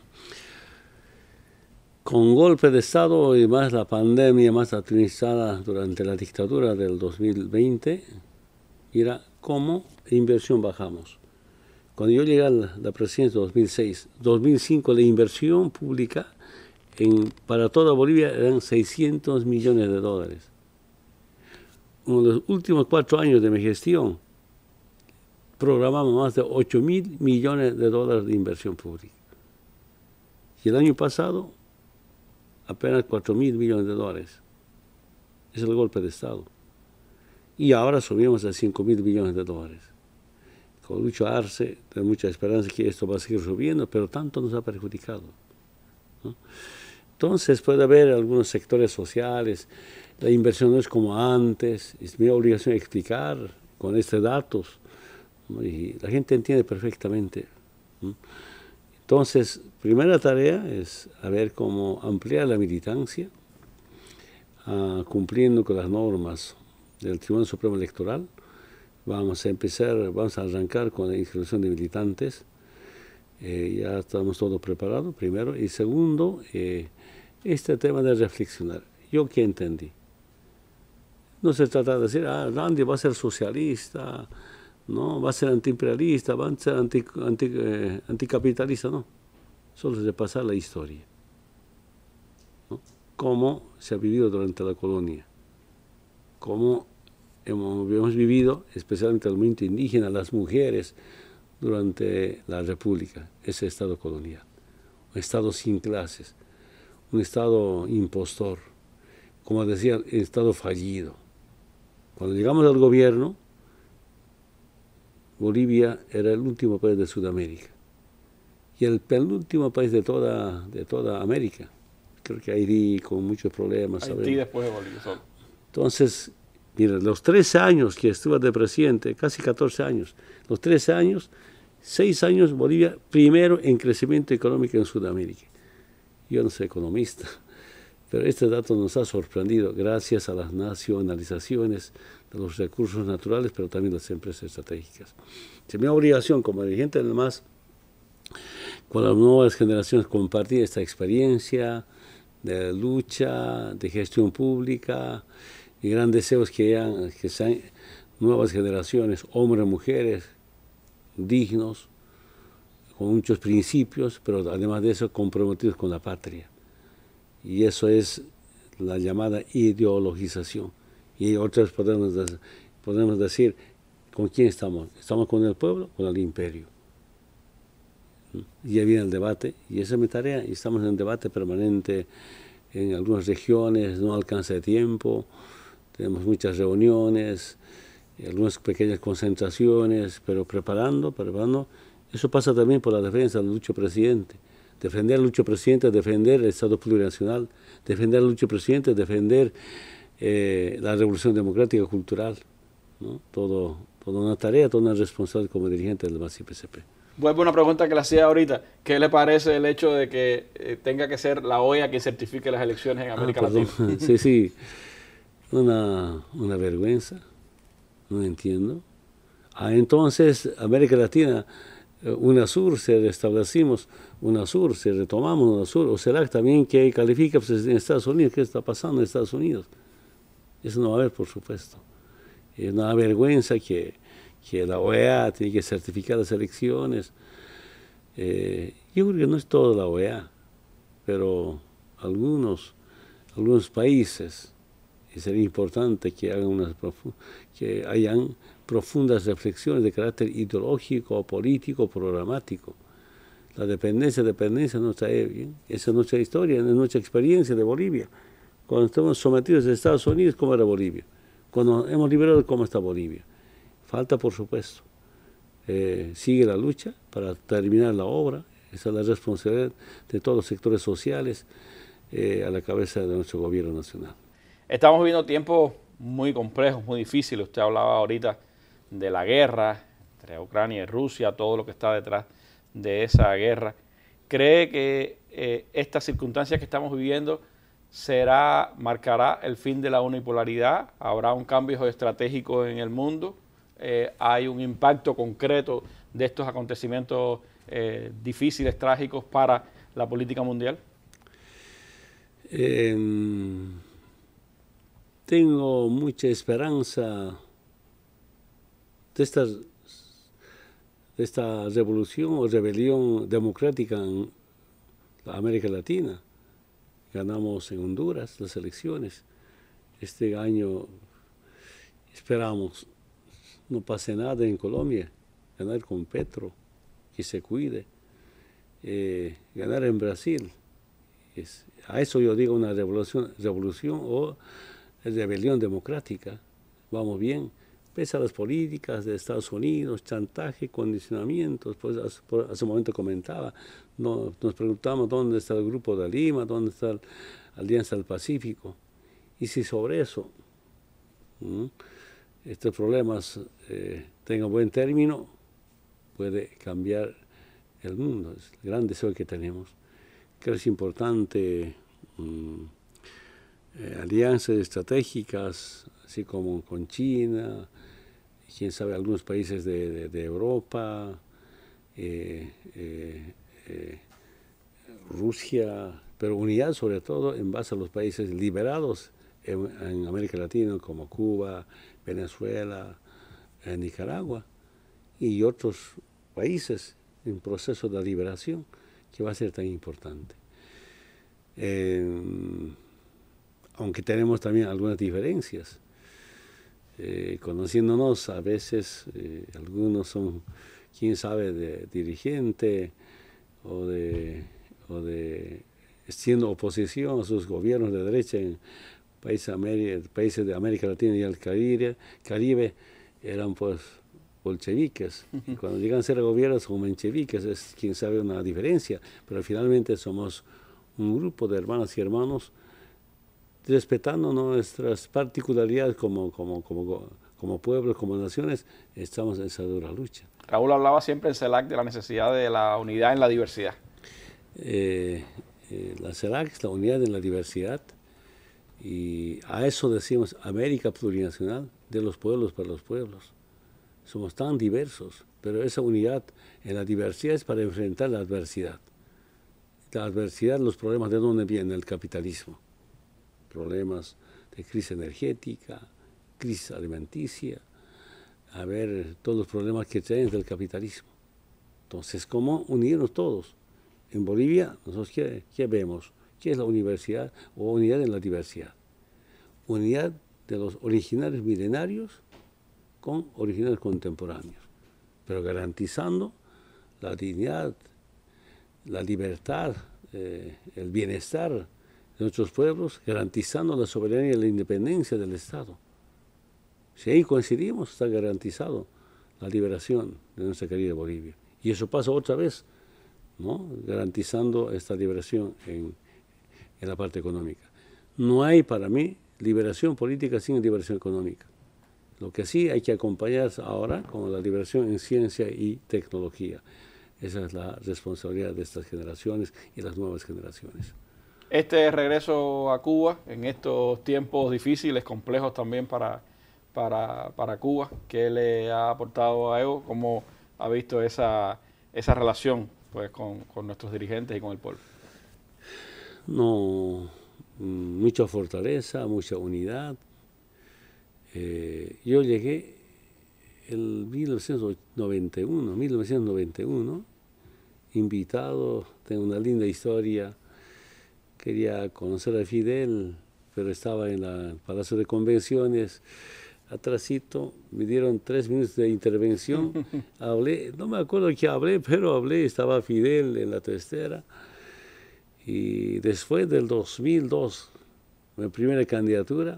Con golpe de Estado y más la pandemia más administrada durante la dictadura del 2020, mira cómo inversión bajamos. Cuando yo llegué a la presidencia en 2006, 2005 la inversión pública para toda Bolivia eran 600 millones de dólares. En los últimos 4 años de mi gestión, programamos más de 8.000 millones de dólares de inversión pública. Y el año pasado, apenas 4.000 millones de dólares. Es el golpe de Estado. Y ahora subimos a 5.000 millones de dólares. Con Lucho Arce, tengo mucha esperanza que esto va a seguir subiendo, pero tanto nos ha perjudicado, ¿no? Entonces puede haber algunos sectores sociales, la inversión no es como antes, es mi obligación explicar con estos datos, ¿no? Y la gente entiende perfectamente, ¿no? Entonces, primera tarea es a ver cómo ampliar la militancia, cumpliendo con las normas del Tribunal Supremo Electoral. Vamos a arrancar con la inscripción de militantes. Ya estamos todo preparado, primero. Y segundo, este tema de reflexionar. ¿Yo qué entendí? No se trata de decir, Randy va a ser socialista, no, va a ser antiimperialista, va a ser anticapitalista, no. Solo es repasar la historia, ¿no? Cómo se ha vivido durante la colonia, cómo hemos vivido, especialmente el movimiento indígena, las mujeres, durante la República, ese Estado colonial. Un Estado sin clases, un Estado impostor, como decía, el Estado fallido. Cuando llegamos al gobierno, Bolivia era el último país de Sudamérica y el penúltimo país de toda América. Creo que Haití con muchos problemas. Haití después de Bolivia solo. Entonces, mira, los 13 años que estuve de presidente, casi 14 años, los 13 años, 6 años Bolivia primero en crecimiento económico en Sudamérica. Yo no soy economista, pero este dato nos ha sorprendido gracias a las nacionalizaciones de los recursos naturales, pero también las empresas estratégicas. Es mi obligación como dirigente del MAS, con las nuevas generaciones, compartir esta experiencia de lucha, de gestión pública, y gran deseos que sean nuevas generaciones, hombres y mujeres, dignos, con muchos principios, pero además de eso comprometidos con la patria. Y eso es la llamada ideologización. Y otras podemos decir, ¿con quién estamos? ¿Estamos con el pueblo o con el imperio? Y ya viene el debate, y esa es mi tarea, y estamos en debate permanente en algunas regiones, no alcanza el tiempo, tenemos muchas reuniones, algunas pequeñas concentraciones, pero preparando. Eso pasa también por la defensa del Lucho Presidente. Defender al Lucho Presidente, defender el Estado plurinacional, defender al Lucho Presidente, defender la revolución democrática cultural, ¿no? Toda una tarea, toda una responsabilidad como dirigente del MAS-IPCP. Vuelvo a una pregunta que le hacía ahorita. ¿Qué le parece el hecho de que tenga que ser la OEA quien certifique las elecciones en América Latina? Sí. Una vergüenza. No entiendo. Entonces, América Latina, UNASUR, se restablecimos, UNASUR, se retomamos UNASUR, o será también que califica pues, en Estados Unidos. ¿Qué está pasando en Estados Unidos? Eso no va a haber, por supuesto. Es una vergüenza que la OEA tiene que certificar las elecciones. Yo creo que no es toda la OEA, pero algunos países, y sería importante que hayan profundas reflexiones de carácter ideológico, político, programático. La dependencia no está bien. Esa es nuestra historia, es nuestra experiencia de Bolivia. Cuando estamos sometidos a Estados Unidos, ¿cómo era Bolivia? Cuando hemos liberado, ¿cómo está Bolivia? Falta, por supuesto. Sigue la lucha para terminar la obra. Esa es la responsabilidad de todos los sectores sociales a la cabeza de nuestro gobierno nacional. Estamos viviendo tiempos muy complejos, muy difíciles. Usted hablaba ahorita de la guerra entre Ucrania y Rusia, todo lo que está detrás de esa guerra. ¿Cree que estas circunstancias que estamos viviendo marcará el fin de la unipolaridad? ¿Habrá un cambio estratégico en el mundo? ¿Hay un impacto concreto de estos acontecimientos difíciles, trágicos para la política mundial? Tengo mucha esperanza de esta revolución o rebelión democrática en América Latina. Ganamos en Honduras las elecciones. Este año esperamos no pase nada en Colombia, ganar con Petro, que se cuide, ganar en Brasil. A eso yo digo una revolución o rebelión democrática. Vamos bien, pese a las políticas de Estados Unidos, chantaje, condicionamientos. Pues hace un momento comentaba, nos preguntamos dónde está el Grupo de Lima, dónde está la Alianza del Pacífico. Y si sobre eso estos problemas tengan buen término, puede cambiar el mundo. Es el gran deseo que tenemos. Creo que es importante alianzas estratégicas, así como con China, quién sabe, algunos países de Europa, Rusia, pero unidad sobre todo en base a los países liberados en América Latina, como Cuba, Venezuela, Nicaragua y otros países en proceso de liberación, que va a ser tan importante. Aunque tenemos también algunas diferencias. Conociéndonos, a veces algunos son, quién sabe, de dirigente o de siendo oposición a sus gobiernos de derecha en países de América Latina y el Caribe, eran pues bolcheviques. Y cuando llegan a ser gobiernos son mencheviques, es quién sabe una diferencia, pero finalmente somos un grupo de hermanas y hermanos respetando nuestras particularidades como pueblos, como naciones. Estamos en esa dura lucha. Raúl hablaba siempre en CELAC de la necesidad de la unidad en la diversidad. La CELAC es la unidad en la diversidad, y a eso decimos América plurinacional, de los pueblos para los pueblos. Somos tan diversos, pero esa unidad en la diversidad es para enfrentar la adversidad. La adversidad, los problemas, ¿de dónde viene? El capitalismo. Problemas de crisis energética, crisis alimenticia, a ver todos los problemas que traen del capitalismo. Entonces, ¿cómo unirnos todos? En Bolivia, nosotros ¿qué vemos? ¿Qué es la universidad o unidad en la diversidad? Unidad de los originarios milenarios con originarios contemporáneos, pero garantizando la dignidad, la libertad, el bienestar de nuestros pueblos, garantizando la soberanía y la independencia del Estado. Si ahí coincidimos, está garantizado la liberación de nuestra querida Bolivia. Y eso pasa otra vez, ¿no? Garantizando esta liberación en la parte económica. No hay para mí liberación política sin liberación económica. Lo que sí hay que acompañar ahora con la liberación en ciencia y tecnología. Esa es la responsabilidad de estas generaciones y las nuevas generaciones. Este regreso a Cuba en estos tiempos difíciles, complejos también para Cuba, ¿qué le ha aportado a Evo? ¿Cómo ha visto esa relación pues, con nuestros dirigentes y con el pueblo? No, mucha fortaleza, mucha unidad. Yo llegué en 1991, invitado, tengo una linda historia. Quería conocer a Fidel, pero estaba en el Palacio de Convenciones, atrasito, me dieron 3 minutos de intervención, hablé, no me acuerdo qué hablé, pero hablé, estaba Fidel en la testera. Y después del 2002, mi primera candidatura,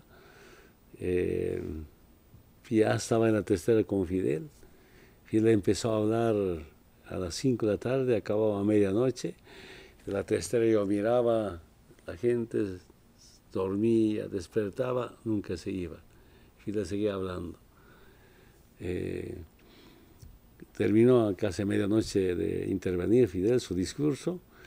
ya estaba en la testera con Fidel. Fidel empezó a hablar a las 5 de la tarde, acababa a medianoche. En la testera yo miraba, la gente dormía, despertaba, nunca se iba. Fidel seguía hablando. Terminó casi a medianoche de intervenir Fidel su discurso.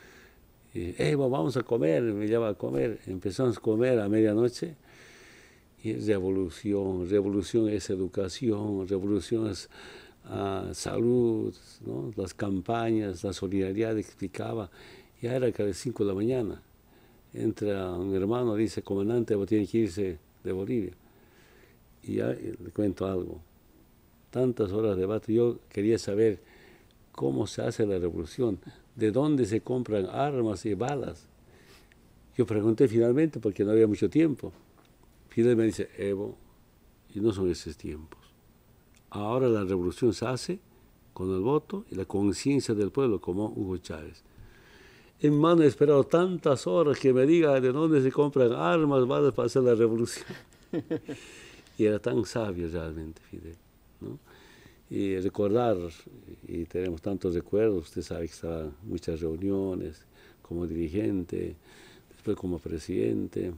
Y, vamos a comer, me llama a comer. Empezamos a comer a medianoche. Y revolución es educación, revolución es salud, ¿no? Las campañas, la solidaridad explicaba. Ya era que a las 5 de la mañana entra un hermano, dice, comandante, tiene que irse de Bolivia. Y ya le cuento algo. Tantas horas de debate, yo quería saber cómo se hace la revolución, de dónde se compran armas y balas. Yo pregunté finalmente porque no había mucho tiempo. Fidel me dice, Evo, y no son esos tiempos. Ahora la revolución se hace con el voto y la conciencia del pueblo, como Hugo Chávez. Hermano, he esperado tantas horas que me diga de dónde se compran armas, balas para hacer la revolución. Y era tan sabio realmente Fidel, ¿no? Y recordar, y tenemos tantos recuerdos, usted sabe que estaban muchas reuniones como dirigente, después como presidente.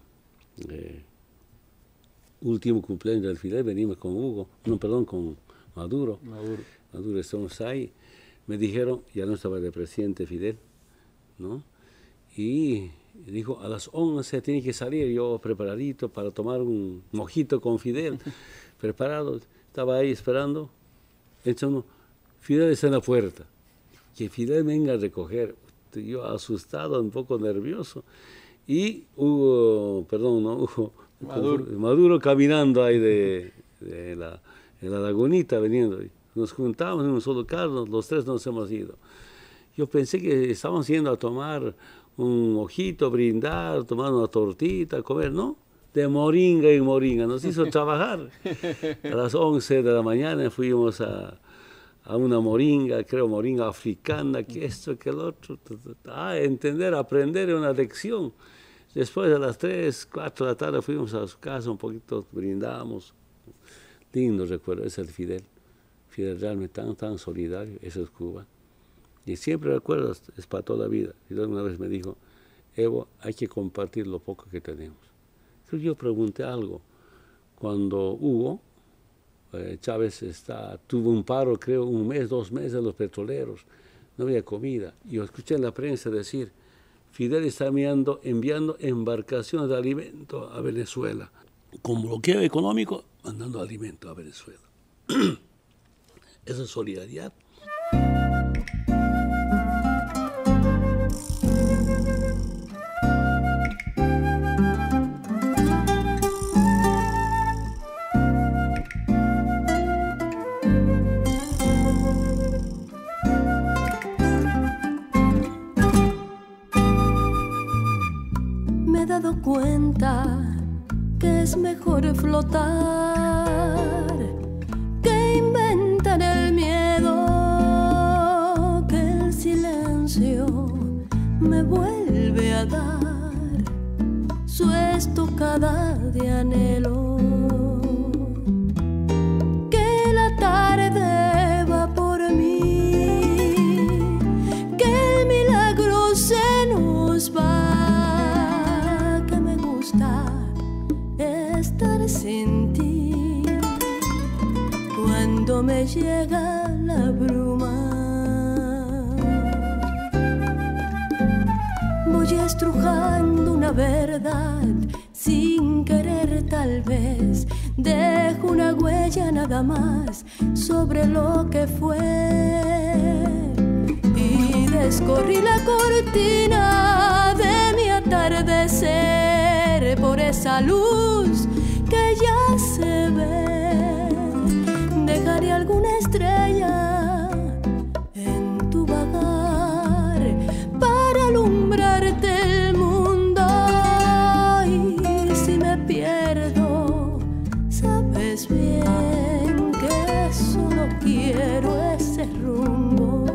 Último cumpleaños del Fidel, venimos con Hugo, con Maduro, estamos ahí. Me dijeron, ya no estaba de presidente Fidel, ¿no? Y dijo, a las 11 tiene que salir, yo preparadito para tomar un mojito con Fidel, preparado, estaba ahí esperando. Entonces, Fidel está en la puerta, que Fidel venga a recoger, yo asustado, un poco nervioso, y Maduro caminando ahí en la lagunita veniendo, nos juntamos en un solo carro, los tres nos hemos ido. Yo pensé que estábamos yendo a tomar un mojito, brindar, tomar una tortita, comer, ¿no? De moringa en moringa, nos hizo trabajar. A las 11 de la mañana fuimos a una moringa, creo moringa africana, que esto, que el otro, entender, aprender una lección. Después a las 3, 4 de la tarde fuimos a su casa, un poquito brindamos. Lindo recuerdo, ese es el Fidel. Fidel realmente tan solidario, eso es Cuba. Y siempre recuerdo, es para toda la vida. Fidel una vez me dijo, Evo, hay que compartir lo poco que tenemos. Yo pregunté algo. Cuando Hugo Chávez tuvo un paro, creo, 1 mes, 2 meses, los petroleros, no había comida. Y yo escuché en la prensa decir, Fidel está enviando embarcaciones de alimento a Venezuela. Con bloqueo económico, mandando alimento a Venezuela. Esa es solidaridad. Me he dado cuenta que es mejor flotar que inventar el miedo, que el silencio me vuelve a dar su estocada de anhelo, que la tarde va por mí, que el milagro se nos va, que me gusta estar sin ti cuando me llega la bruma. Voy estrujando una verdad sin querer, tal vez dejo una huella nada más sobre lo que fue, y descorrí la cortina de mi atardecer por esa luz que ya se ve. Dejaré alguna estrella en tu vagar para alumbrarte el mundo, y si me pierdo, sabes bien que solo quiero ese rumbo,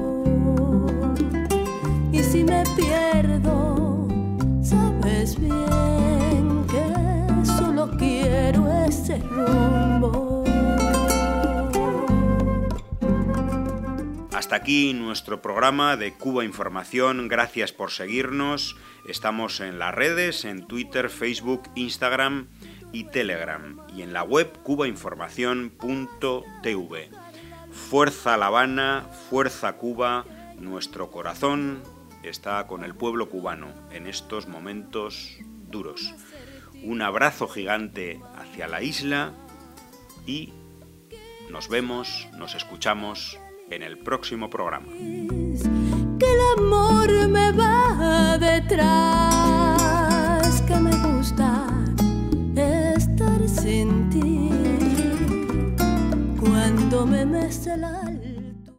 y si me pierdo, sabes bien que solo quiero ese rumbo. Hasta aquí nuestro programa de Cuba Información. Gracias por seguirnos. Estamos en las redes, en Twitter, Facebook, Instagram y Telegram, y en la web cubainformacion.tv. Fuerza La Habana, fuerza Cuba, nuestro corazón está con el pueblo cubano en estos momentos duros. Un abrazo gigante hacia la isla y nos vemos, nos escuchamos en el próximo programa. Que el amor me va detrás, que me gusta estar sin ti cuando me mece el alma.